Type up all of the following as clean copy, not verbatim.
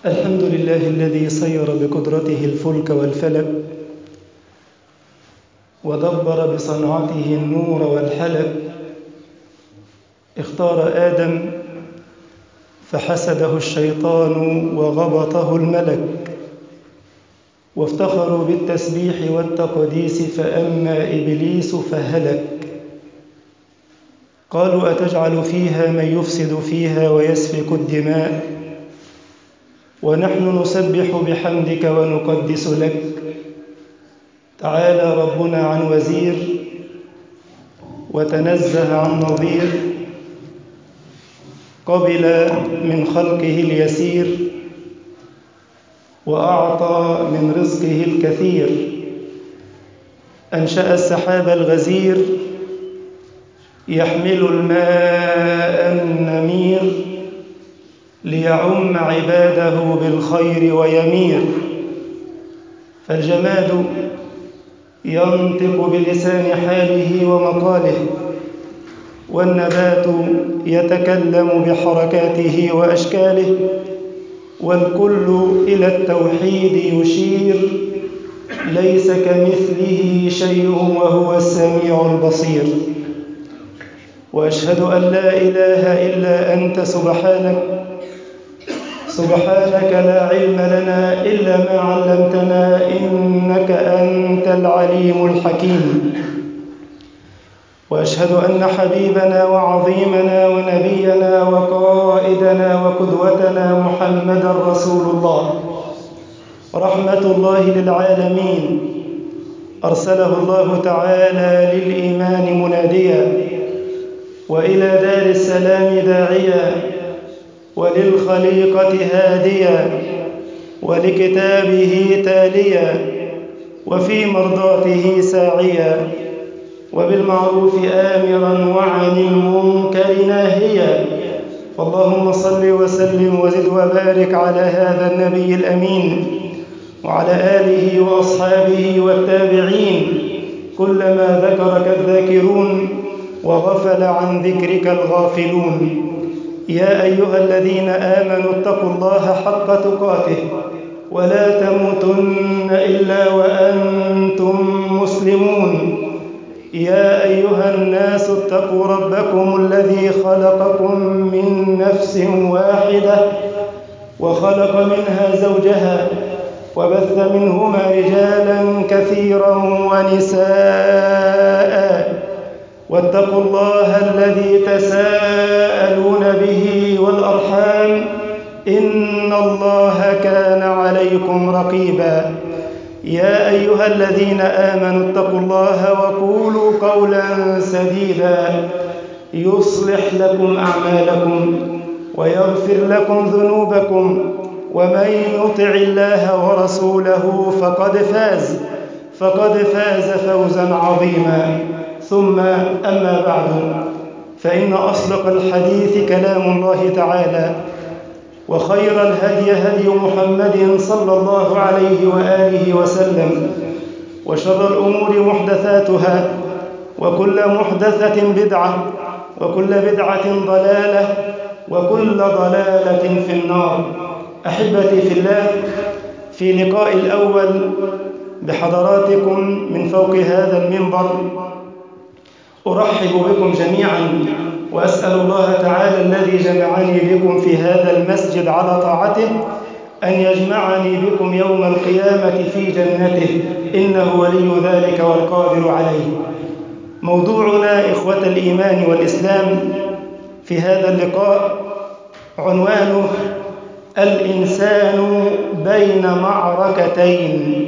الحمد لله الذي سير بقدرته الفلك والفلك ودبر بصنعته النور والحلك. اختار آدم فحسده الشيطان وغبطه الملك، وافتخروا بالتسبيح والتقديس فأما إبليس فهلك. قالوا أتجعل فيها من يفسد فيها ويسفك الدماء ونحن نسبح بحمدك ونقدس لك. تعالى ربنا عن وزير وتنزه عن نظير، قبل من خلقه اليسير وأعطى من رزقه الكثير. أنشأ السحاب الغزير يحمل الماء النمير ليعم عباده بالخير ويمير. فالجماد ينطق بلسان حاله ومقاله، والنبات يتكلم بحركاته وأشكاله، والكل إلى التوحيد يشير. ليس كمثله شيء وهو السميع البصير. وأشهد أن لا إله إلا أنت سبحانك لا علم لنا إلا ما علمتنا إنك أنت العليم الحكيم. وأشهد أن حبيبنا وعظيمنا ونبينا وقائدنا وقدوتنا محمدا رسول الله، رحمة الله للعالمين. أرسله الله تعالى للإيمان مناديا، وإلى دار السلام داعيا، وللخليقة هاديا، ولكتابه تاليا، وفي مرضاته ساعيا، وبالمعروف آمرا وعن المنكر ناهيا. فاللهم صل وسلم وزد وبارك على هذا النبي الأمين وعلى آله وأصحابه والتابعين، كلما ذكرك الذاكرون وغفل عن ذكرك الغافلون. يا أيها الذين آمنوا اتقوا الله حق تقاته ولا تموتن إلا وأنتم مسلمون. يا أيها الناس اتقوا ربكم الذي خلقكم من نفس واحدة وخلق منها زوجها وبث منهما رجالا كثيرا ونساء، واتقوا الله الذي تساءلون به والأرحام إن الله كان عليكم رقيبا. يا أيها الذين آمنوا اتقوا الله وقولوا قولا سديدا يصلح لكم أعمالكم ويغفر لكم ذنوبكم، ومن يطع الله ورسوله فقد فاز فوزا عظيما. ثم أما بعد، فإن أصدق الحديث كلام الله تعالى، وخير الهدي هدي محمد صلى الله عليه وآله وسلم، وشر الأمور محدثاتها، وكل محدثة بدعة، وكل بدعة ضلالة، وكل ضلالة في النار. أحبتي في الله، في لقاء الأول بحضراتكم من فوق هذا المنبر أرحب بكم جميعا، وأسأل الله تعالى الذي جمعني بكم في هذا المسجد على طاعته أن يجمعني بكم يوم القيامة في جنته، إنه ولي ذلك والقادر عليه. موضوعنا إخوة الإيمان والإسلام في هذا اللقاء عنوانه الإنسان بين معركتين.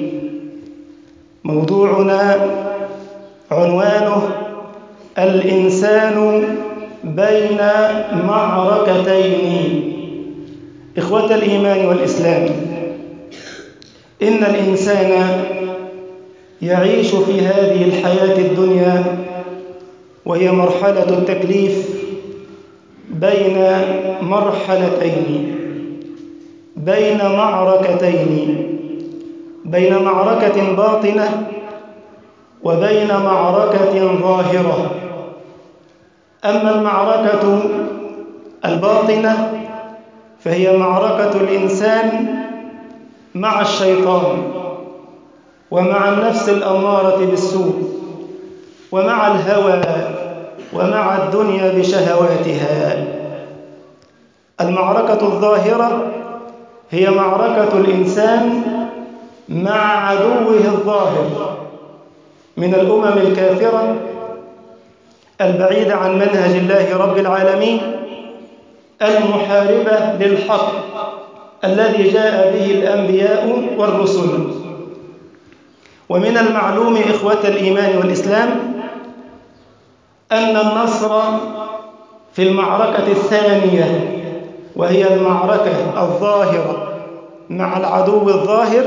موضوعنا عنوانه الإنسان بين معركتين. إخوة الإيمان والإسلام، إن الإنسان يعيش في هذه الحياة الدنيا وهي مرحلة التكليف بين مرحلتين، بين معركتين، بين معركة باطنة وبين معركة ظاهرة. أما المعركة الباطنة فهي معركة الإنسان مع الشيطان ومع النفس الأمارة بالسوء ومع الهوى ومع الدنيا بشهواتها. المعركة الظاهرة هي معركة الإنسان مع عدوه الظاهر من الأمم الكافرة البعيدة عن منهج الله رب العالمين، المحاربة للحق الذي جاء به الأنبياء والرسل. ومن المعلوم إخوة الإيمان والإسلام أن النصر في المعركة الثانية، وهي المعركة الظاهرة مع العدو الظاهر،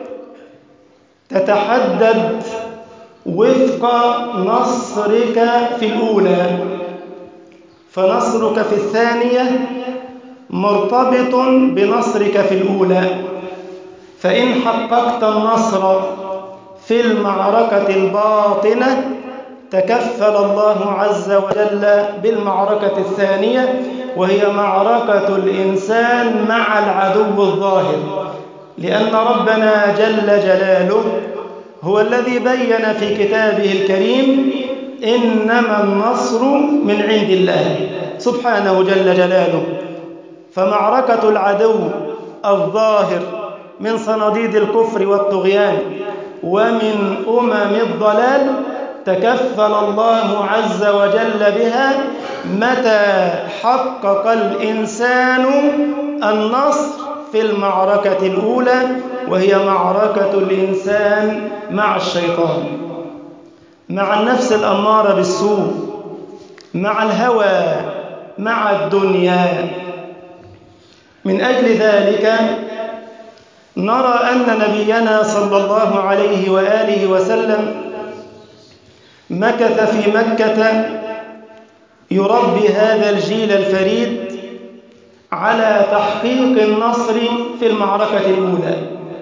تتحدد وفق نصرك في الأولى، فنصرك في الثانية مرتبط بنصرك في الأولى. فإن حققت النصر في المعركة الباطنة تكفل الله عز وجل بالمعركة الثانية، وهي معركة الإنسان مع العدو الظاهر، لأن ربنا جل جلاله هو الذي بين في كتابه الكريم إنما النصر من عند الله سبحانه جل جلاله. فمعركة العدو الظاهر من صناديد الكفر والطغيان ومن الضلال تكفل الله عز وجل بها متى حقق الإنسان النصر في المعركة الأولى، وهي معركة الإنسان مع الشيطان، مع النفس الأمارة بالسوء، مع الهوى، مع الدنيا. من أجل ذلك نرى أن نبينا صلى الله عليه وآله وسلم مكث في مكة يربي هذا الجيل الفريد على تحقيق النصر في المعركة الأولى.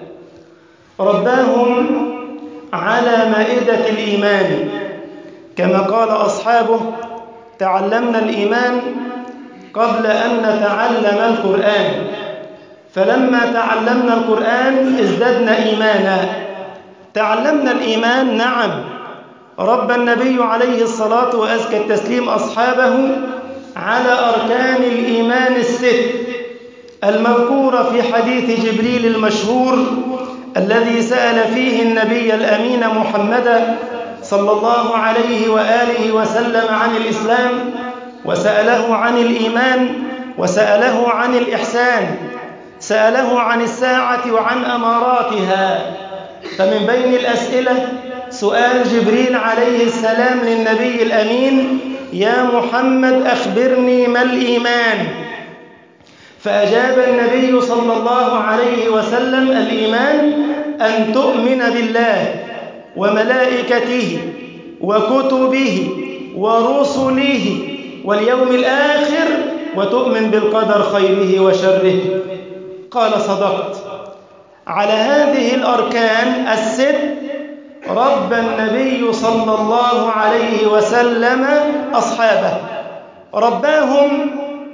رباهم على مائدة الإيمان، كما قال أصحابه: تعلمنا الإيمان قبل أن نتعلم القرآن، فلما تعلمنا القرآن ازددنا إيمانا. تعلمنا الإيمان، نعم، رب النبي عليه الصلاة وأزكى التسليم أصحابه على أركان الإيمان الست المذكورة في حديث جبريل المشهور الذي سأل فيه النبي الأمين محمد صلى الله عليه وآله وسلم عن الإسلام، وسأله عن الإيمان، وسأله عن الإحسان، سأله عن الساعة وعن أماراتها. فمن بين الأسئلة سؤال جبريل عليه السلام للنبي الأمين: يا محمد أخبرني ما الإيمان؟ فأجاب النبي صلى الله عليه وسلم: الإيمان أن تؤمن بالله وملائكته وكتبه ورسله واليوم الآخر وتؤمن بالقدر خيره وشره. قال: صدقت. على هذه الأركان الست رب النبي صلى الله عليه وسلم أصحابه، رباهم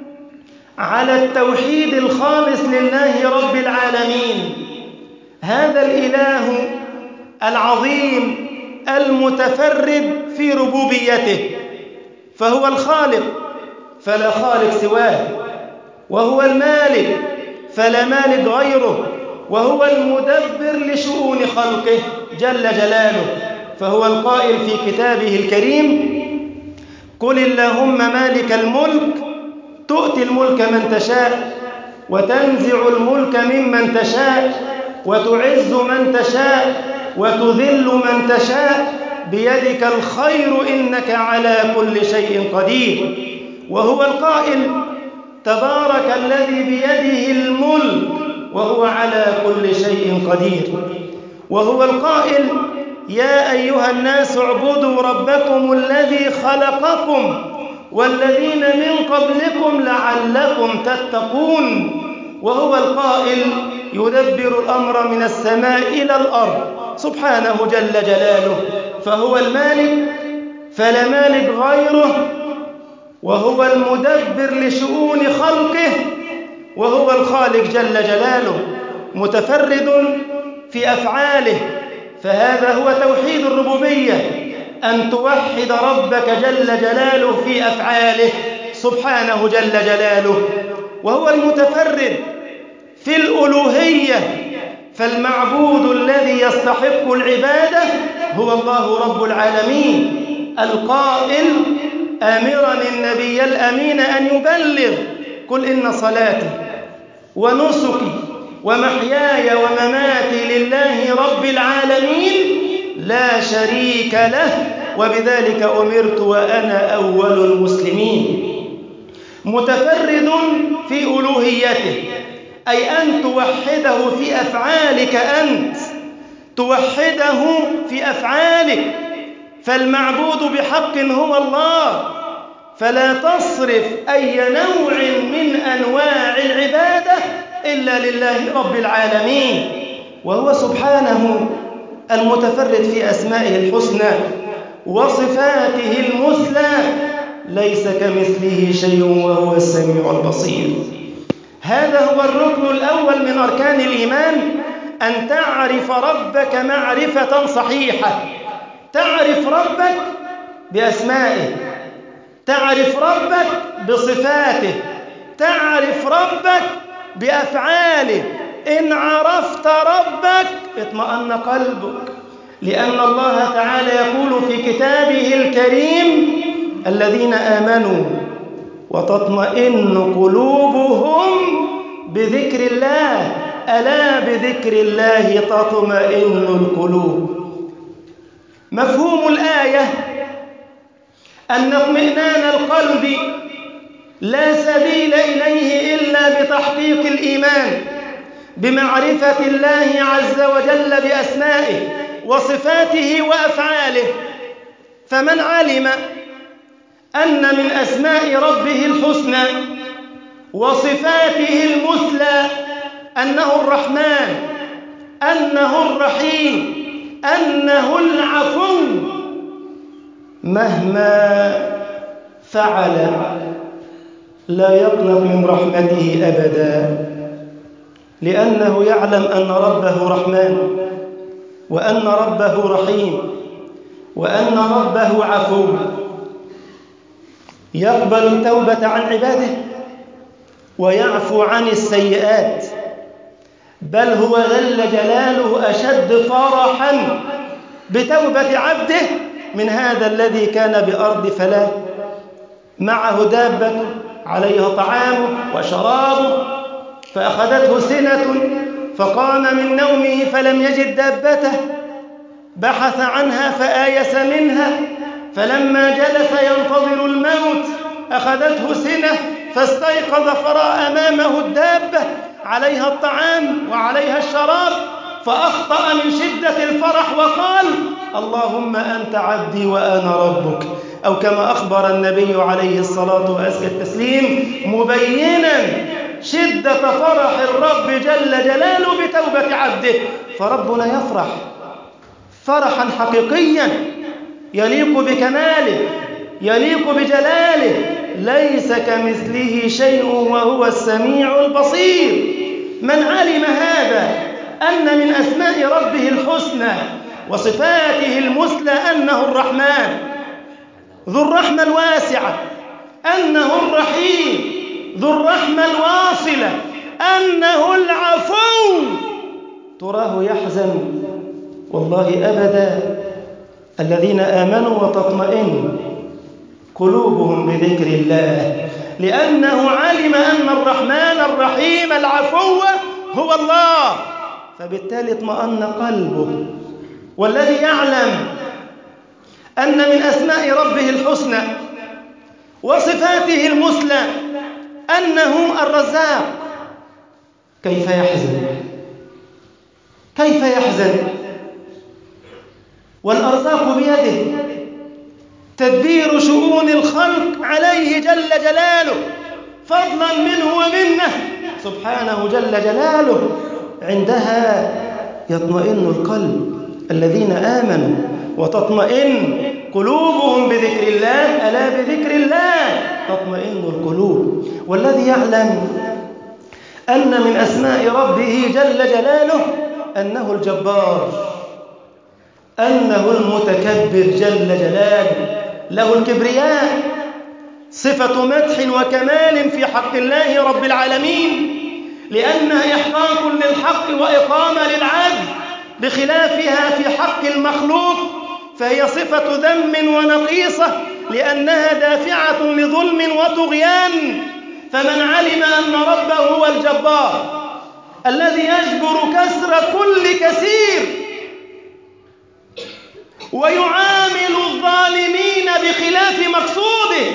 على التوحيد الخالص لله رب العالمين، هذا الإله العظيم المتفرد في ربوبيته، فهو الخالق فلا خالق سواه، وهو المالك فلا مالك غيره، وهو المدبر لشؤون خلقه جل جلاله. فهو القائل في كتابه الكريم: قل اللهم مالك الملك تؤتي الملك من تشاء وتنزع الملك ممن تشاء وتعز من تشاء وتذل من تشاء بيدك الخير إنك على كل شيء قدير. وهو القائل: تبارك الذي بيده الملك وهو على كل شيء قدير. وهو القائل: يا أيها الناس اعبدوا ربكم الذي خلقكم والذين من قبلكم لعلكم تتقون. وهو القائل: يدبر الأمر من السماء إلى الأرض سبحانه جل جلاله. فهو المالك فلا مالك غيره، وهو المدبر لشؤون خلقه، وهو الخالق جل جلاله، متفرد في أفعاله، فهذا هو توحيد الربوبية، أن توحد ربك جل جلاله في أفعاله سبحانه جل جلاله. وهو المتفرد في الألوهية، فالمعبود الذي يستحق العبادة هو الله رب العالمين، القائل آمرا النبي الأمين أن يبلغ: قل إن صلاتي ونسكي ومحياي ومماتي لله رب العالمين لا شريك له وبذلك أمرت وأنا أول المسلمين. متفرد في ألوهيته، أي أن توحده في أفعالك، أنت توحده في أفعالك، فالمعبود بحق هو الله، فلا تصرف أي نوع من أنواع العبادة إلا لله رب العالمين. وهو سبحانه المتفرد في أسمائه الحسنى وصفاته المثلى، ليس كمثله شيء وهو السميع البصير. هذا هو الركن الأول من أركان الإيمان، أن تعرف ربك معرفة صحيحة، تعرف ربك بأسمائه، تعرف ربك بصفاته، تعرف ربك بأفعاله. إن عرفت ربك اطمأن قلبك، لأن الله تعالى يقول في كتابه الكريم: الذين آمنوا وتطمئن قلوبهم بذكر الله، ألا بذكر الله تطمئن القلوب. مفهوم الآية أن اطمئنان القلب لا سبيل إليه إلا بتحقيق الإيمان بمعرفة الله عز وجل بأسمائه وصفاته وأفعاله. فمن علم أن من أسماء ربه الحسنى وصفاته المثلى أنه الرحمن، أنه الرحيم، أنه العفو، مهما فعل لا يقنط من رحمته أبدا، لأنه يعلم أن ربه رحمن، وأن ربه رحيم، وأن ربه عفو، يقبل التوبة عن عباده ويعفو عن السيئات، بل هو جل جلاله أشد فرحا بتوبة عبده من هذا الذي كان بأرض فلاة معه دابة عليها طعامه وشرابه، فأخذته سنة فقام من نومه فلم يجد دابته، بحث عنها فآيس منها، فلما جلس ينتظر الموت أخذته سنة فاستيقظ فرأى أمامه الدابة عليها الطعام وعليها الشراب، فأخطأ من شدة الفرح وقال: اللهم أنت عبدي وأنا ربك، أو كما أخبر النبي عليه الصلاة وأزكى التسليم، مبينا شدة فرح الرب جل جلاله بتوبة عبده. فربنا يفرح فرحا حقيقيا يليق بكماله، يليق بجلاله، ليس كمثله شيء وهو السميع البصير. من علم هذا، أن من أسماء ربه الحسنى وصفاته المثلى أنه الرحمن ذو الرحمة الواسعة، أنه الرحيم ذو الرحمة الواصلة، أنه العفو، تراه يحزن؟ والله أبدا. الذين آمنوا وتطمئن قلوبهم بذكر الله، لأنه علم أن الرحمن الرحيم العفو هو الله، فبالتالي اطمأن قلبه. والذي يعلم أن من أسماء ربه الحسنى وصفاته المثلى أنه الرزاق، كيف يحزن؟ كيف يحزن؟ والأرزاق بيده، تدبير شؤون الخلق عليه جل جلاله، فضلا منه ومنه سبحانه جل جلاله. عندها يطمئن القلب. الذين آمنوا وتطمئن قلوبهم بذكر الله، ألا بذكر الله تطمئن القلوب. والذي يعلم أن من أسماء ربه جل جلاله أنه الجبار، أنه المتكبر جل جلاله، له الكبرياء، صفة مدح وكمال في حق الله رب العالمين، لأنها إحقاق للحق وإقامة للعدل، بخلافها في حق المخلوق فهي صفة ذم ونقيصة، لأنها دافعة لظلم وطغيان. فمن علم أن ربه هو الجبار الذي يجبر كسر كل كثير ويعامل الظالمين بخلاف مقصوده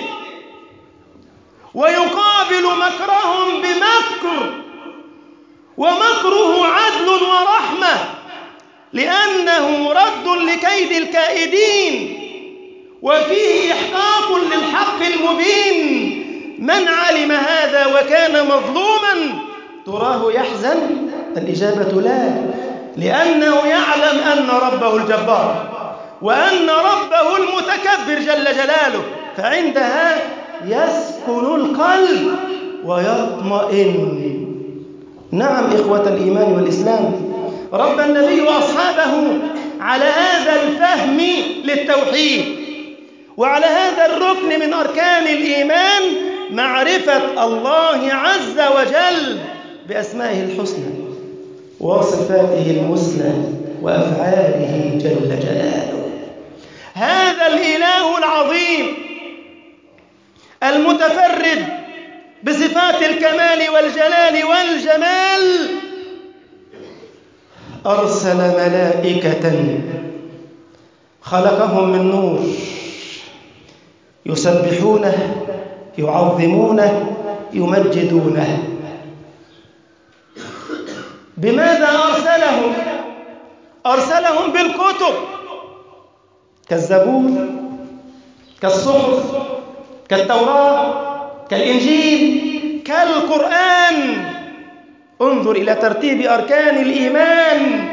ويقابل مكرهم بمكر، ومكره عدل ورحمة، لأنه رد لكيد الكائدين وفيه إحقاق للحق المبين. من علم هذا وكان مظلوما تراه يحزن؟ الإجابة لا، لأنه يعلم أن ربه الجبار وأن ربه المتكبر جل جلاله، فعندها يسكن القلب ويطمئن. نعم إخوة الإيمان والإسلام، رب النبي وأصحابه على هذا الفهم للتوحيد وعلى هذا الركن من أركان الإيمان، معرفة الله عز وجل بأسمائه الحسنى وصفاته المثلى وأفعاله جل جلاله. هذا الإله العظيم المتفرد بصفات الكمال والجلال والجمال أرسل ملائكة خلقهم من نور يسبحونه يعظمونه يمجدونه. بماذا أرسلهم؟ أرسلهم بالكتب كالزبور، كالصحف، كالتوراة، كالإنجيل، كالقرآن. انظر إلى ترتيب أركان الإيمان.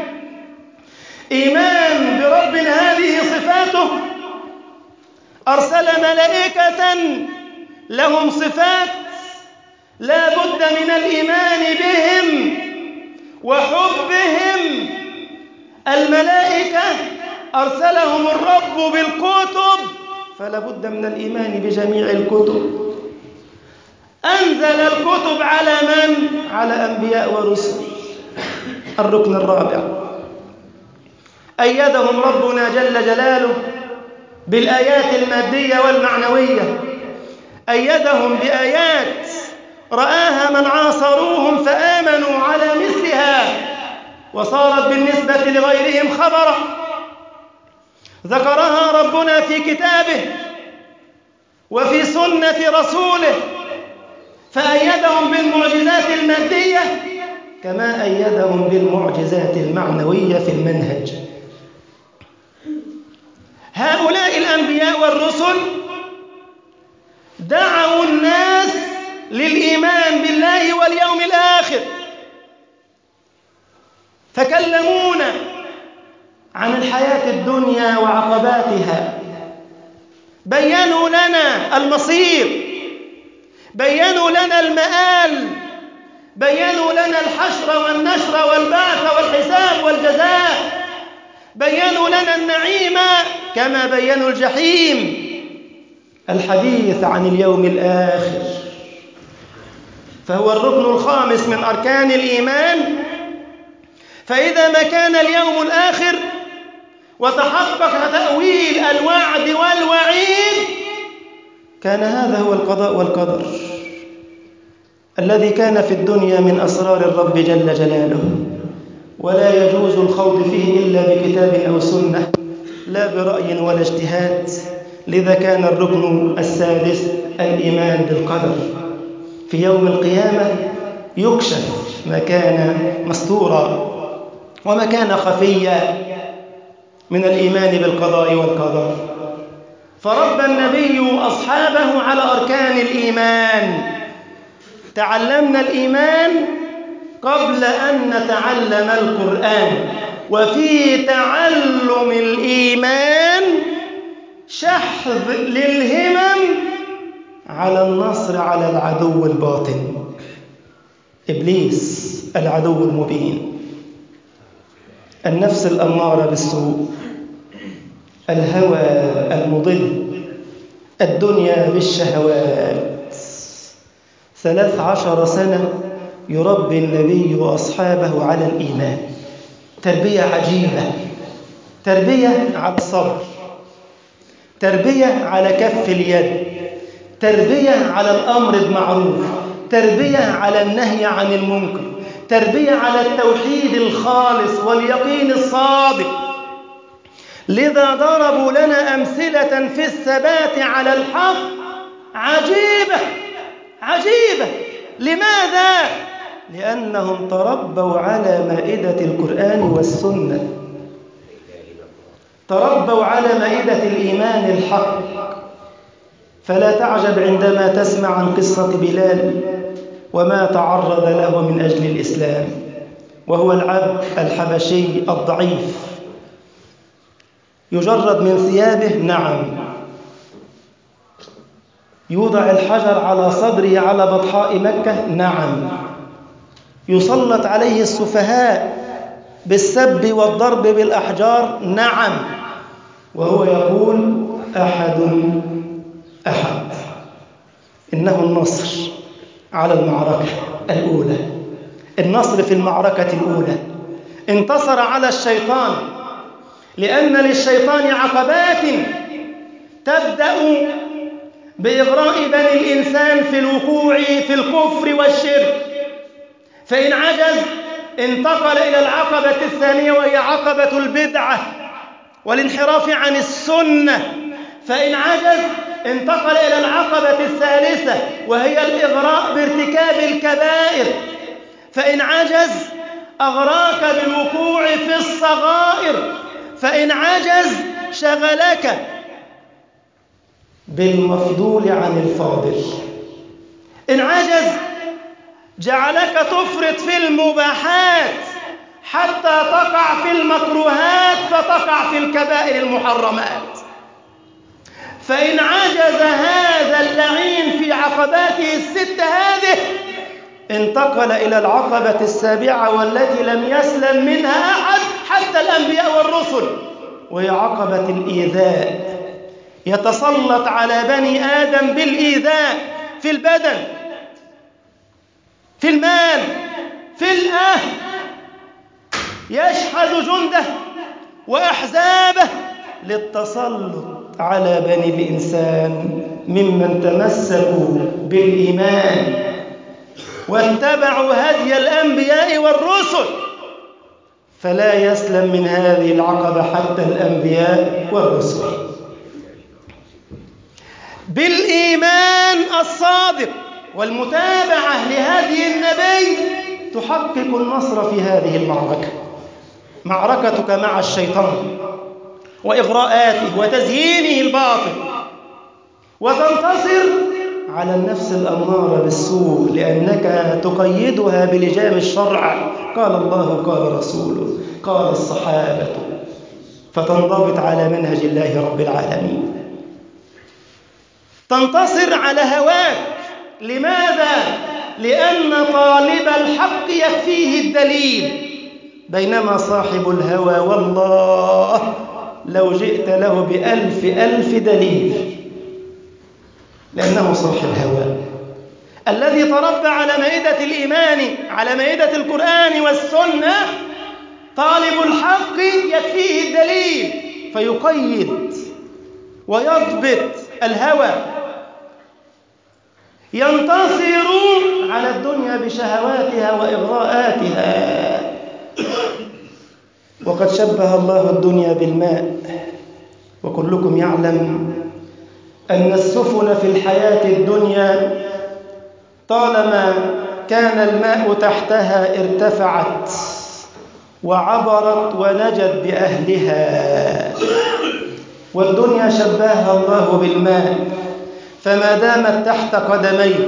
إيمان برب هذه صفاته، أرسل ملائكة لهم صفات لا بد من الإيمان بهم وحبهم. الملائكة أرسلهم الرب بالكتب، فلا بد من الإيمان بجميع الكتب. أنزل الكتب على من؟ على أنبياء ورسل. الركن الرابع، أيدهم ربنا جل جلاله بالآيات المادية والمعنوية، أيدهم بآيات رآها من عاصروهم فآمنوا على مثلها وصارت بالنسبة لغيرهم خبرا، ذكرها ربنا في كتابه وفي سنة رسوله، فأيدهم بالمعجزات المادية كما أيدهم بالمعجزات المعنوية في المنهج. هؤلاء الأنبياء والرسل دعوا الناس للإيمان بالله واليوم الآخر، فكلمونا عن الحياة الدنيا وعقباتها، بيّنوا لنا المصير، بيّنوا لنا المآل، بيّنوا لنا الحشر والنشر والبعث والحساب والجزاء، بيّنوا لنا النعيم كما بيّنوا الجحيم. الحديث عن اليوم الآخر فهو الركن الخامس من أركان الإيمان. فإذا ما كان اليوم الآخر وتحقق تأويل الوعد والوعيد، كان هذا هو القضاء والقدر الذي كان في الدنيا من أسرار الرب جل جلاله، ولا يجوز الخوض فيه إلا بكتاب أو سنة، لا برأي ولا اجتهاد. لذا كان الركن السادس الإيمان بالقدر. في يوم القيامة يكشف ما كان مستورا وما كان خفيا من الإيمان بالقضاء والقدر. فرب النبي أصحابه على أركان الإيمان. تعلمنا الإيمان قبل أن نتعلم القرآن، وفي تعلم الإيمان شحذ للهمم على النصر على العدو الباطن. إبليس العدو المبين، النفس الأمارة بالسوء، الهوى المضل، الدنيا بالشهوات. 13 سنة يربي النبي وأصحابه على الإيمان، تربية عجيبة، تربية على الصبر، تربية على كف اليد، تربية على الأمر بالمعروف، تربية على النهي عن المنكر، تربية على التوحيد الخالص واليقين الصادق. لذا ضربوا لنا أمثلة في الثبات على الحق عجيبة عجيبة. لماذا؟ لأنهم تربوا على مائدة القرآن والسنة، تربوا على مائدة الإيمان الحق. فلا تعجب عندما تسمع عن قصة بلال وما تعرض له من أجل الإسلام، وهو العبد الحبشي الضعيف، يجرد من ثيابه، نعم، يوضع الحجر على صدره على بطحاء مكة، نعم، يسلط عليه السفهاء بالسب والضرب بالأحجار، نعم، وهو يقول أحد أحد. إنه النصر على المعركة الأولى، النصر في المعركة الأولى. انتصر على الشيطان، لأن للشيطان عقبات تبدأ بإغراء بني الإنسان في الوقوع في الكفر والشرك، فإن عجز انتقل إلى العقبة الثانية وهي عقبة البدعة والانحراف عن السنة، فإن عجز انتقل إلى العقبة الثالثة وهي الإغراء بارتكاب الكبائر، فإن عجز أغراك بالوقوع في الصغائر، فإن عجز شغلك بالمفضول عن الفاضل، إن عجز جعلك تفرط في المباحات حتى تقع في المكروهات فتقع في الكبائر المحرمات. فإن عجز هذا اللعين في عقباته الست هذه انتقل إلى العقبة السابعة والتي لم يسلم منها أحد حتى الأنبياء والرسل، وهي عقبة الإيذاء. يتسلط على بني آدم بالإيذاء في البدن، في المال، في الأهل، يشحذ جنده وأحزابه للتسلط على بني الإنسان ممن تمسكوا بالإيمان واتبعوا هدي الأنبياء والرسل، فلا يسلم من هذه العقبة حتى الأنبياء والرسل. بالإيمان الصادق والمتابعة لهدي النبي تحقق النصر في هذه المعركة، معركتك مع الشيطان وإغراءاته وتزيينه الباطل، وتنتصر على النفس الأمارة بالسوء لأنك تقيدها بلجام الشرع، قال الله قال رسوله قال الصحابة، فتنضبط على منهج الله رب العالمين. تنتصر على هواك. لماذا؟ لأن طالب الحق يكفيه الدليل، بينما صاحب الهوى والله لو جئت له ب1000 دليل، لأنه صاحب هوى. الذي تربى على مائدة الإيمان، على مائدة القرآن والسنة، طالب الحق يكفيه الدليل فيقيد ويضبط الهوى، ينتصر على الدنيا بشهواتها وإغراءاتها. وقد شبه الله الدنيا بالماء، وكلكم يعلم أن السفن في الحياة الدنيا طالما كان الماء تحتها ارتفعت وعبرت ونجت بأهلها، والدنيا شبهها الله بالماء، فما دامت تحت قدميك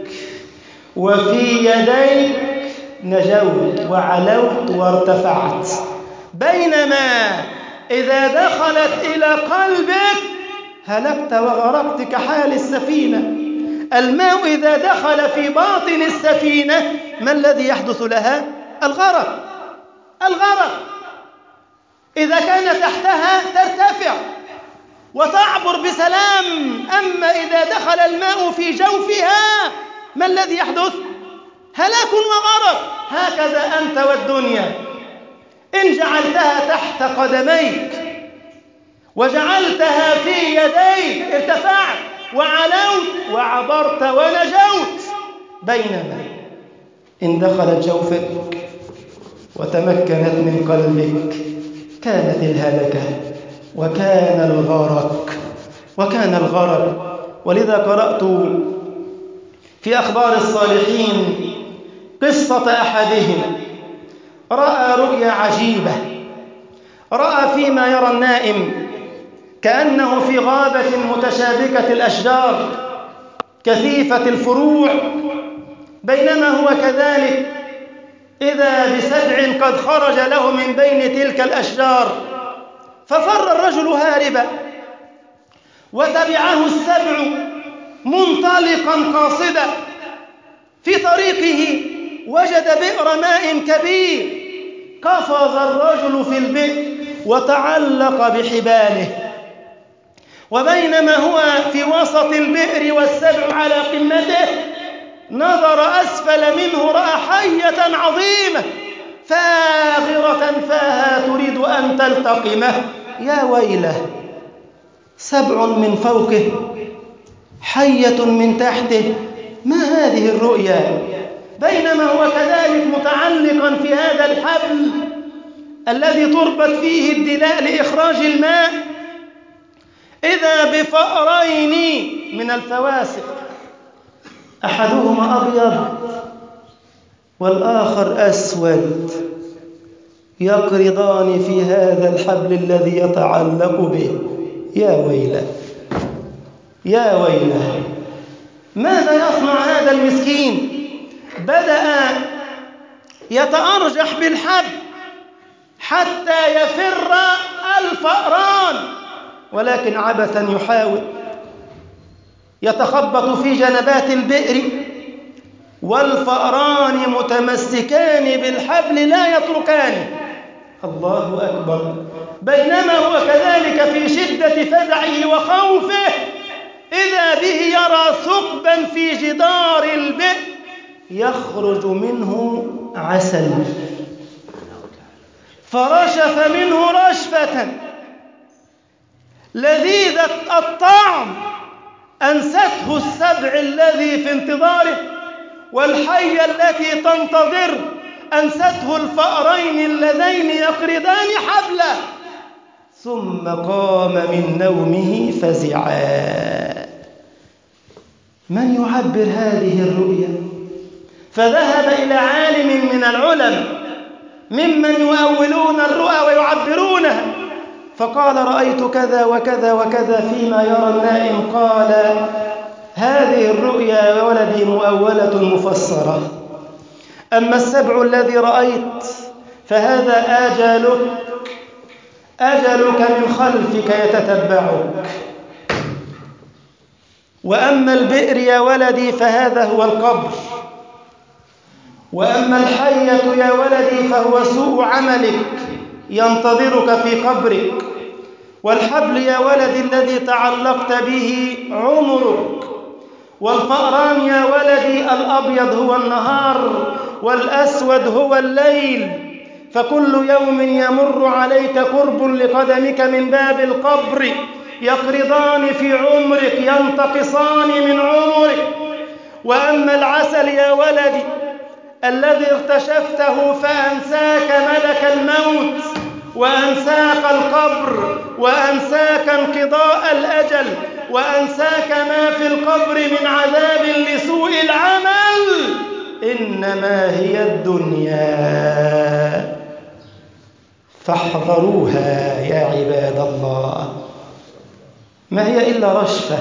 وفي يديك نجوت وعلوت وارتفعت، بينما إذا دخلت إلى قلبك هلكت وغرقت كحال السفينة. الماء إذا دخل في باطن السفينة ما الذي يحدث لها؟ الغرق. إذا كان تحتها ترتفع وتعبر بسلام، أما إذا دخل الماء في جوفها ما الذي يحدث؟ هلاك وغرق. هكذا أنت والدنيا إن جعلتها تحت قدميك وجعلتها في يديك ارتفعت وعلوت وعبرت ونجوت، بينما إن دخلت جوفك وتمكنت من قلبك كانت الهلكة وكان الغرق. ولذا قرأت في أخبار الصالحين قصة أحدهم رأى رؤيا عجيبة. رأى فيما يرى النائم كأنه في غابة متشابكة الأشجار كثيفة الفروع، بينما هو كذلك إذا بسبع قد خرج له من بين تلك الأشجار، ففر الرجل هاربا وتبعه السبع منطلقا قاصدا. في طريقه وجد بئر ماء كبير، قفز الرجل في البئر وتعلق بحباله، وبينما هو في وسط البئر والسبع على قمته نظر أسفل منه رأى حية عظيمة فاغرة فاها تريد أن تلتقمه. يا ويله، سبع من فوقه حية من تحته، ما هذه الرؤيا؟ بينما هو كذلك متعلقا في هذا الحبل الذي تربط فيه الدلاء لإخراج الماء، إذا بفأرين من الفواسق، أحدهما أبيض والآخر أسود، يقرضان في هذا الحبل الذي يتعلق به. يا ويله، ماذا يصنع هذا المسكين؟ بدأ يتأرجح بالحبل حتى يفر الفأران، ولكن عبثا يحاول، يتخبط في جنبات البئر والفأران متمسكان بالحبل لا يتركانه. الله أكبر. بينما هو كذلك في شدة فزعه وخوفه إذا به يرى ثقبا في جدار البئر يخرج منه عسل، فرشف منه رشفة لذيذة الطعم أنسته السبع الذي في انتظاره، والحية التي تنتظر أنسته الفأرين اللذين يقرضان حبله، ثم قام من نومه فزعا. من يعبر هذه الرؤيا؟ فذهب إلى عالم من العلماء ممن يؤولون الرؤى ويعبرونها، فقال: رأيت كذا وكذا وكذا فيما يرى النائم. قال: هذه الرؤيا يا ولدي مؤولة مفسرة، أما السبع الذي رأيت فهذا أجلك من خلفك يتتبعك، وأما البئر يا ولدي فهذا هو القبر، وأما الحية يا ولدي فهو سوء عملك ينتظرك في قبرك، والحبل يا ولدي الذي تعلقت به عمرك، والفأران يا ولدي الأبيض هو النهار والأسود هو الليل، فكل يوم يمر عليك قرب لقدمك من باب القبر يقرضان في عمرك ينتقصان من عمرك. وأما العسل يا ولدي الذي اغتشفته فأنساك ملك الموت وأنساك القبر وأنساك انقضاء الأجل وأنساك ما في القبر من عذاب لسوء العمل، إنما هي الدنيا فاحذروها يا عباد الله. ما هي إلا رشفة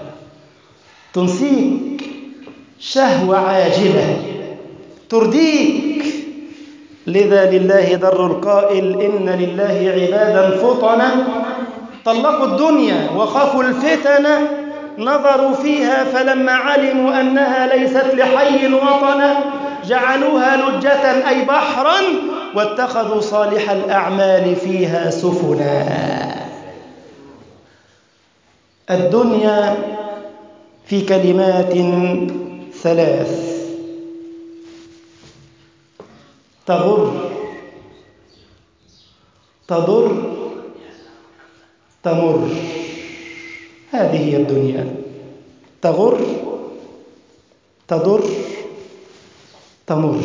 تنسيك شهوة عاجلة ترديك. لذا لله در القائل: إن لله عبادا فطنا طلقوا الدنيا وخافوا الفتن نظروا فيها فلما علموا أنها ليست لحي وطنا جعلوها لجة أي بحرا واتخذوا صالح الأعمال فيها سفنا. الدنيا في كلمات ثلاث: تغر، تضر، تمر. هذه هي الدنيا: تغر، تضر، تمر.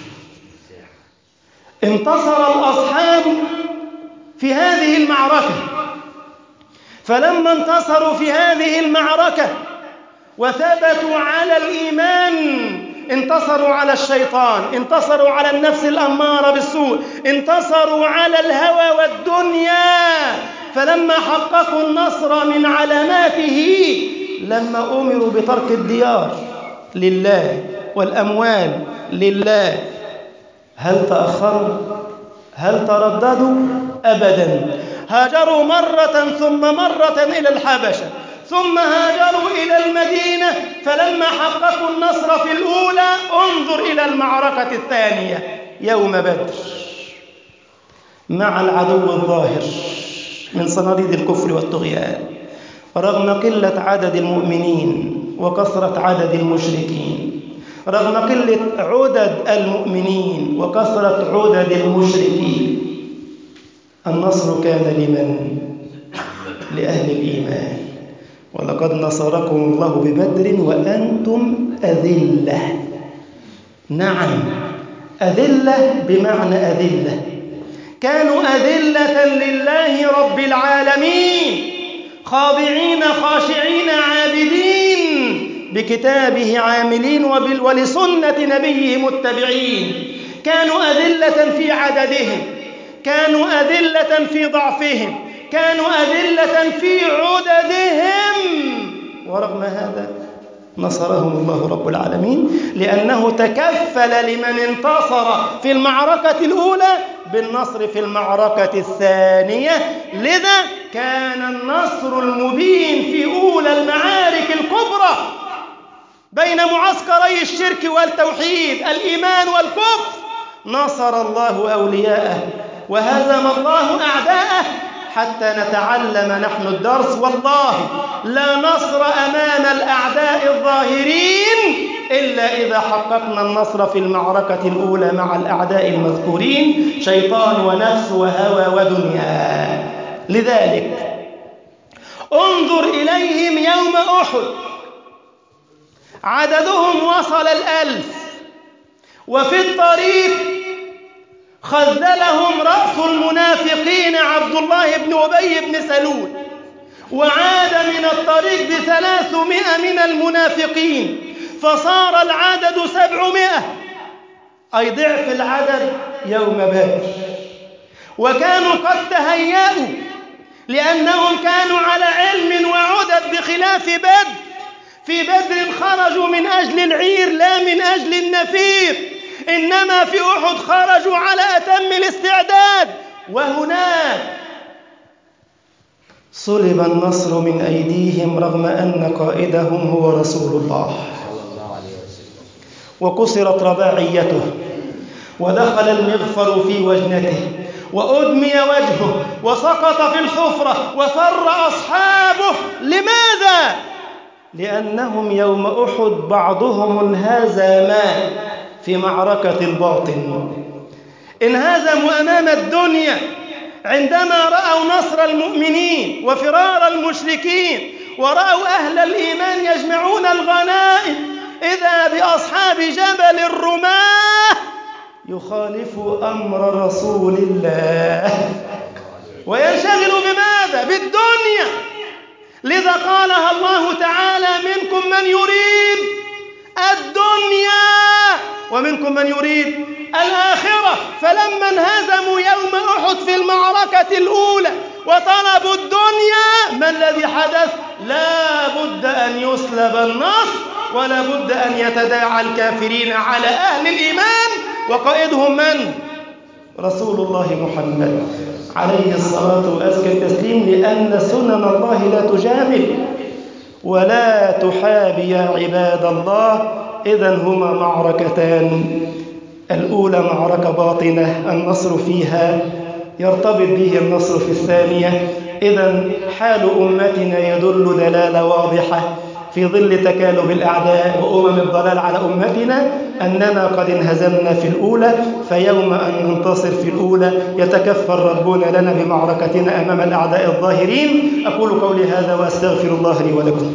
انتصر الأصحاب في هذه المعركة، فلما انتصروا في هذه المعركة وثبتوا على الإيمان انتصروا على الشيطان، انتصروا على النفس الأمارة بالسوء، انتصروا على الهوى والدنيا. فلما حققوا النصر من علاماته لما أمروا بترك الديار لله والأموال لله، هل تأخروا؟ هل ترددوا؟ أبدا. هاجروا مرة ثم مرة إلى الحبشة، ثم هاجروا إلى المدينة. فلما حققوا النصر في الأولى انظر إلى المعركة الثانية يوم بدر مع العدو الظاهر من صناديد الكفر والطغيان، رغم قلة عدد المؤمنين وكثرة عدد المشركين، رغم قلة عدد المؤمنين وكثرة عدد المشركين، النصر كان لمن؟ لأهل الإيمان. ولقد نصركم الله ببدر وأنتم أذلة. نعم، أذلة بمعنى أذلة، كانوا أذلة لله رب العالمين، خاضعين خاشعين عابدين بكتابه عاملين ولسنة نبيه متبعين. كانوا أذلة في عددهم، كانوا أذلة في ضعفهم، كانوا أذلة في عددهم، ورغم هذا نصرهم الله رب العالمين، لأنه تكفل لمن انتصر في المعركة الأولى بالنصر في المعركة الثانية. لذا كان النصر المبين في أولى المعارك الكبرى بين معسكري الشرك والتوحيد، الإيمان والكفر، نصر الله أولياءه وهزم الله أعداءه، حتى نتعلم نحن الدرس. والله لا نصر أمام الأعداء الظاهرين إلا إذا حققنا النصر في المعركة الأولى مع الأعداء المذكورين: شيطان ونفس وهوى ودنيا. لذلك انظر إليهم يوم أحد، عددهم وصل 1000، وفي الطريق خذلهم رأس المنافقين عبد الله بن أبي بن سلول، وعاد من الطريق ب300 من المنافقين، فصار العدد 700، أي ضعف العدد يوم بدر. وكانوا قد تهيأوا لأنهم كانوا على علم وعدد بخلاف بدر. في بدر خرجوا من أجل العير لا من أجل النفير، إنما في أحد خرجوا على أتم الاستعداد. وهناك صلب النصر من أيديهم رغم أن قائدهم هو رسول الله، وكسرت رباعيته، ودخل المغفر في وجنته، وأدمي وجهه، وسقط في الحفرة، وفر أصحابه. لماذا؟ لأنهم يوم أحد بعضهم انهزم في معركة الباطن، انهزموا أمام الدنيا عندما رأوا نصر المؤمنين وفرار المشركين، ورأوا أهل الإيمان يجمعون الغنائم، إذا بأصحاب جبل الرماة يخالف أمر رسول الله وينشغل بماذا؟ بالدنيا. لذا قالها الله تعالى: منكم من يريد الدنيا ومنكم من يريد الآخرة. فلما انهزموا يوم أحد في المعركة الأولى وطلبوا الدنيا، ما الذي حدث؟ لا بد أن يسلب النصر، ولا بد أن يتداعى الكافرين على أهل الإيمان، وقائدهم من؟ رسول الله محمد عليه الصلاة وأزكى التسليم، لأن سنن الله لا تجامل، ولا تحابي يا عباد الله. إذن هما معركتان، الأولى معركة باطنة النصر فيها يرتبط به النصر في الثانية. إذن حال أمتنا يدل دلالة واضحة في ظل تكالب الأعداء وأمم الضلال على أمتنا أننا قد انهزمنا في الأولى، فيوم أن ننتصر في الأولى يتكفل ربنا لنا بمعركتنا أمام الأعداء الظاهرين. أقول قولي هذا وأستغفر الله لي ولكم.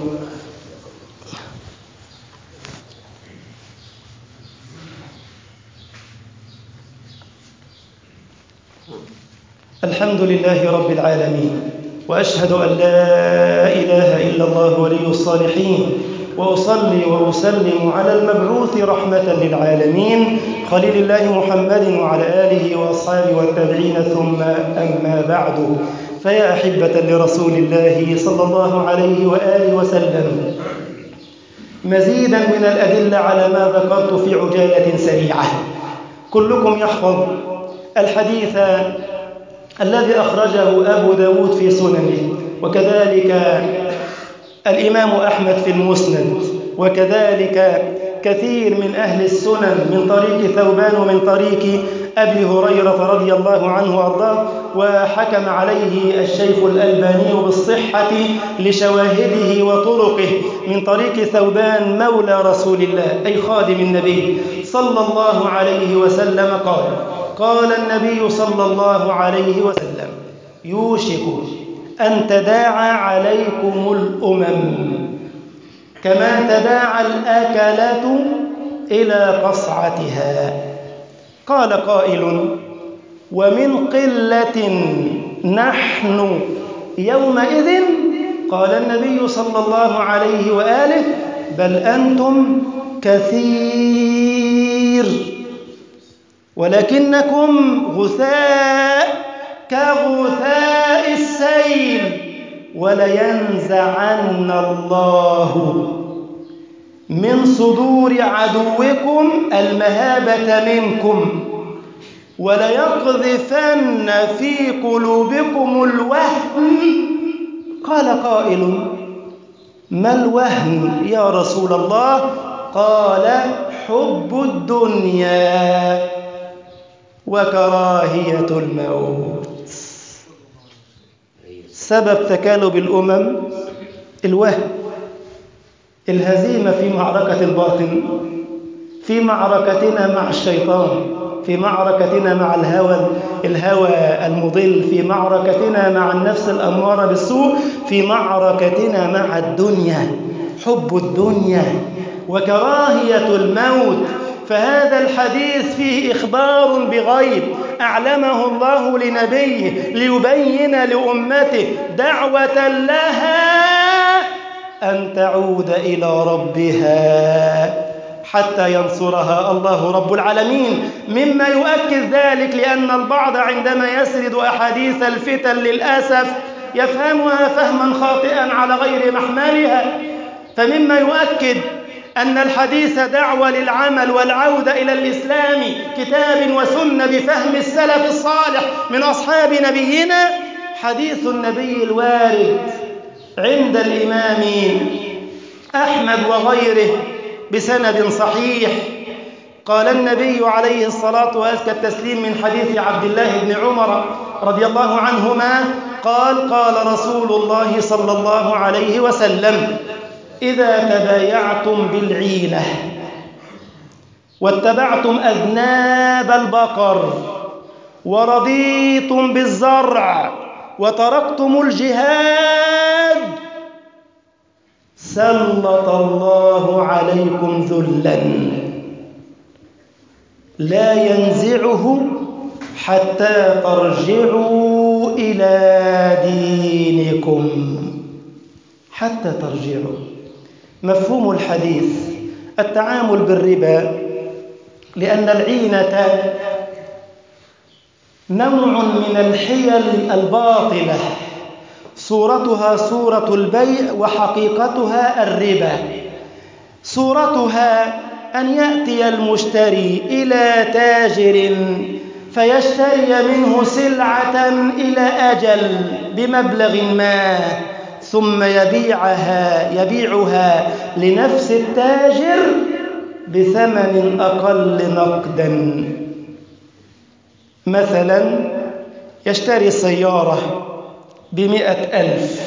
الحمد لله رب العالمين، وأشهد أن لا إله إلا الله ولي الصالحين، وأصلي وأسلم على المبعوث رحمة للعالمين خليل الله محمد وعلى آله وأصحابه والتابعين، ثم أما بعد، فيا أحبة لرسول الله صلى الله عليه وآله وسلم، مزيدا من الأدلة على ما ذكرت في عجالة سريعة. كلكم يحفظ الحديث الذي أخرجه أبو داود في سننه، وكذلك الإمام أحمد في المسند، وكذلك كثير من أهل السنن من طريق ثوبان ومن طريق أبي هريرة رضي الله عنه وأرضاه، وحكم عليه الشيخ الألباني بالصحة لشواهده وطرقه من طريق ثوبان مولى رسول الله أي خادم النبي صلى الله عليه وسلم قال النبي صلى الله عليه وسلم: يوشك أن تداعى عليكم الأمم كما تداعى الأكلة إلى قصعتها. قال قائل: ومن قلة نحن يومئذ؟ قال النبي صلى الله عليه وآله: بل أنتم كثير ولكنكم غثاء كغثاء السيل، ولينزعن الله من صدور عدوكم المهابة منكم، وليقذفن في قلوبكم الوهن. قال قائل: ما الوهن يا رسول الله؟ قال: حب الدنيا وكراهية الموت. سبب تكالب الأمم الوهن، الهزيمة في معركة الباطن، في معركتنا مع الشيطان، في معركتنا مع الهوى المضل، في معركتنا مع النفس الأمارة بالسوء، في معركتنا مع الدنيا، حب الدنيا وكراهية الموت. فهذا الحديث فيه إخبار بغيب أعلمه الله لنبيه ليبين لأمته دعوة لها أن تعود إلى ربها حتى ينصرها الله رب العالمين. مما يؤكد ذلك لأن البعض عندما يسرد أحاديث الفتن للأسف يفهمها فهما خاطئا على غير محملها. فمما يؤكد أن الحديث دعوة للعمل والعودة إلى الإسلام كتاب وسنة بفهم السلف الصالح من أصحاب نبينا حديث النبي الوارد عند الإمام أحمد وغيره بسند صحيح. قال النبي عليه الصلاة وأزكى التسليم من حديث عبد الله بن عمر رضي الله عنهما قال رسول الله صلى الله عليه وسلم: إذا تبايعتم بالعينة واتبعتم أذناب البقر ورضيتم بالزرع وتركتم الجهاد سلط الله عليكم ذلا لا ينزعه حتى ترجعوا إلى دينكم. حتى ترجعوا. مفهوم الحديث التعامل بالربا، لأن العينة نوع من الحيل الباطلة صورتها صورة البيع وحقيقتها الربا. صورتها أن يأتي المشتري إلى تاجر فيشتري منه سلعة إلى أجل بمبلغ ما، ثم يبيعها لنفس التاجر بثمن أقل نقدا. مثلا يشتري سيارة ب100,000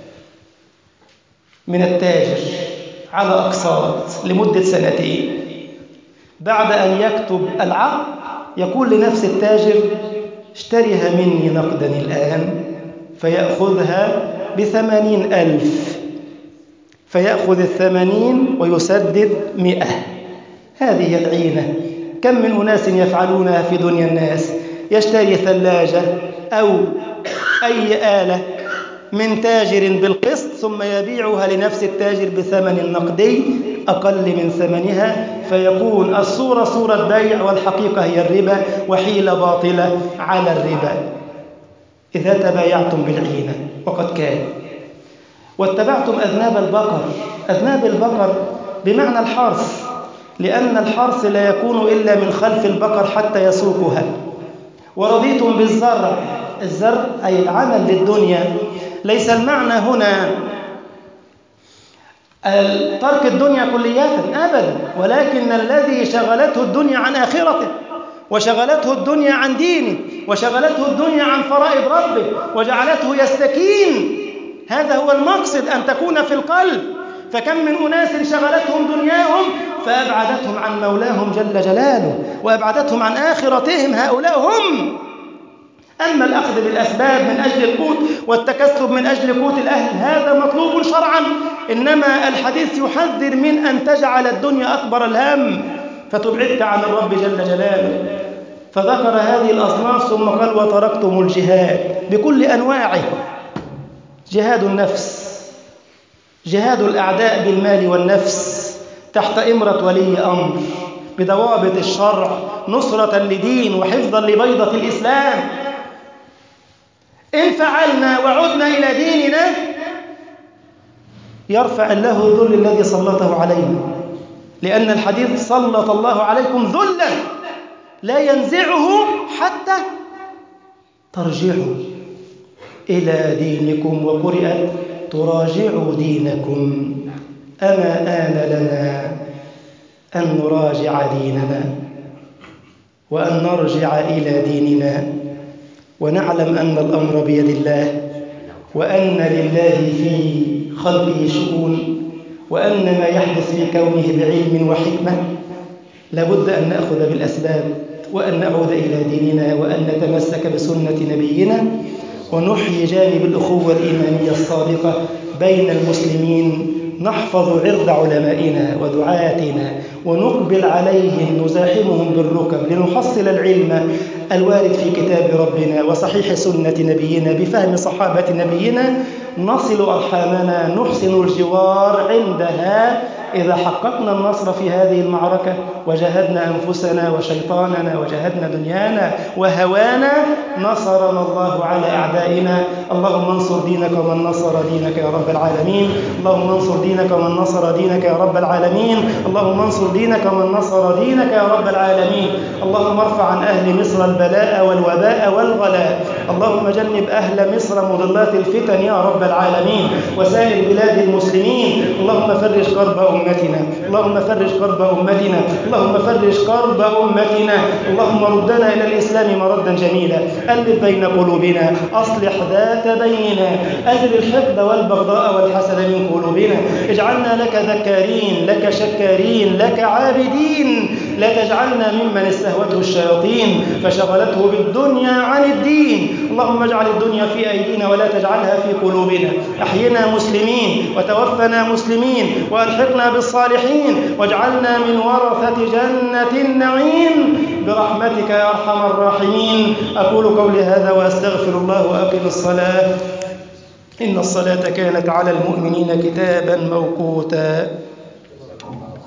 من التاجر على أقساط لمدة 2 بعد أن يكتب العقد يقول لنفس التاجر اشتريها مني نقدا الآن، فيأخذها ب80,000، فيأخذ 80 ويسدد 100. هذه العينة. كم من أناس يفعلونها في دنيا الناس، يشتري ثلاجة أو أي آلة من تاجر بالقسط ثم يبيعها لنفس التاجر بثمن نقدي أقل من ثمنها، فيكون الصورة صورة بيع والحقيقة هي الربا، وحيلة باطلة على الربا إذا تبايعتم بالعينة. وقد كان واتبعتم أذناب البقر. أذناب البقر بمعنى الحرث، لأن الحرث لا يكون إلا من خلف البقر حتى يسوقها. ورضيتم بالزرع. الزرع أي العمل للدنيا. ليس المعنى هنا ترك الدنيا كلية أبدا، ولكن الذي شغلته الدنيا عن آخرته، وشغلته الدنيا عن دينه، وشغلته الدنيا عن فرائض ربه، وجعلته يستكين. هذا هو المقصد، أن تكون في القلب. فكم من أناس شغلتهم دنياهم فأبعدتهم عن مولاهم جل جلاله، وأبعدتهم عن آخرتهم. هؤلاء هم. أما الأخذ بالأسباب من أجل القوت والتكسب من أجل قوت الأهل هذا مطلوب شرعا، إنما الحديث يحذر من أن تجعل الدنيا أكبر الهم فتبعدك عن الرب جل جلاله. فذكر هذه الأصناف ثم قال وتركتم الجهاد بكل أنواعه. جهاد النفس، جهاد الأعداء بالمال والنفس تحت إمرة ولي أمر بضوابط الشرع، نصرة لدين وحفظا لبيضة الإسلام. إن فعلنا وعدنا إلى ديننا يرفع الله الذل الذي سلطه علينا، لأن الحديث سلط الله عليكم ذلا لا ينزعه حتى ترجعوا إلى دينكم، وقرئت تراجعوا دينكم. أما آن لنا أن نراجع ديننا وأن نرجع إلى ديننا ونعلم أن الأمر بيد الله، وأن لله في خلقه شؤون، وأن ما يحدث في كونه بعلم وحكمة. لابد أن نأخذ بالأسباب وأن نعود إلى ديننا وأن نتمسك بسنة نبينا، ونحيي جانب الأخوة الإيمانية الصادقة بين المسلمين، نحفظ عرض علمائنا ودعاتنا ونقبل عليهم نزاحمهم بالركب لنحصل العلم الوارد في كتاب ربنا وصحيح سنة نبينا بفهم صحابة نبينا، نصل أرحامنا، نحسن الجوار عندها. إذا حققنا النصر في هذه المعركة وجاهدنا أنفسنا وشيطاننا وجاهدنا دنيانا وهوانا، نصرنا الله على أعدائنا. اللهم انصر دينك ومن نصر دينك يا رب العالمين. اللهم انصر دينك ومن نصر دينك يا رب العالمين. اللهم انصر دينك ومن نصر دينك يا رب العالمين. اللهم ارفع عن أهل مصر البلاء والوباء والغلاء. اللهم جنب أهل مصر مضلات الفتن يا رب العالمين وسائر بلاد المسلمين. اللهم فرج كرب أمتنا، اللهم فرج كرب أمتنا، اللهم فرج كرب أمتنا. اللهم ردنا إلى الإسلام مردا جميلا، ألف بين قلوبنا، أصلح ذات بيننا، أزل الحقد والبغضاء والحسد من قلوبنا. اجعلنا لك ذكارين، لك شكارين، لك عابدين. لا تجعلنا ممن استهوته الشياطين فشغلته بالدنيا عن الدين. اللهم اجعل الدنيا في أيدينا ولا تجعلها في قلوبنا. أحينا مسلمين وتوفنا مسلمين وألحقنا بالصالحين واجعلنا من ورثة جنة النعيم برحمتك يا أرحم الراحمين. أقول قولي هذا وأستغفر الله وأقم الصلاة، إن الصلاة كانت على المؤمنين كتابا موقوتا.